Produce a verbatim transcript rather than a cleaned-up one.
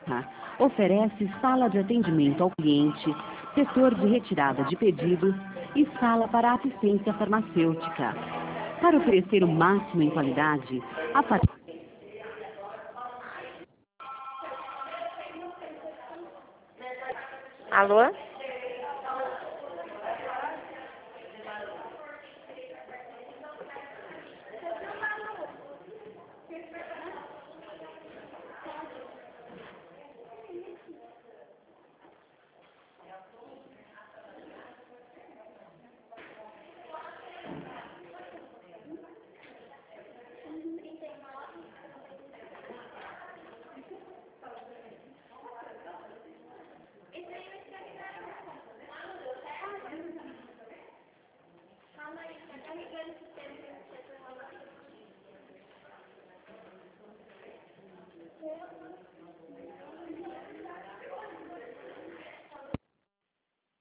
Oferece sala de atendimento ao cliente, setor de retirada de pedidos e sala para assistência farmacêutica. Para oferecer o máximo em qualidade, a par... Alô?